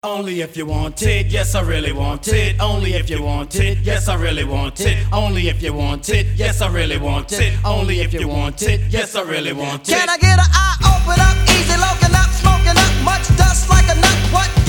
Only if you want it, yes I really want it. Only if you want it, yes I really want it. Only if you want it, yes I really want it. Only if you want it, yes I really want it. Can I get an eye open up, easy looking up, smoking up, much dust like a nut? What?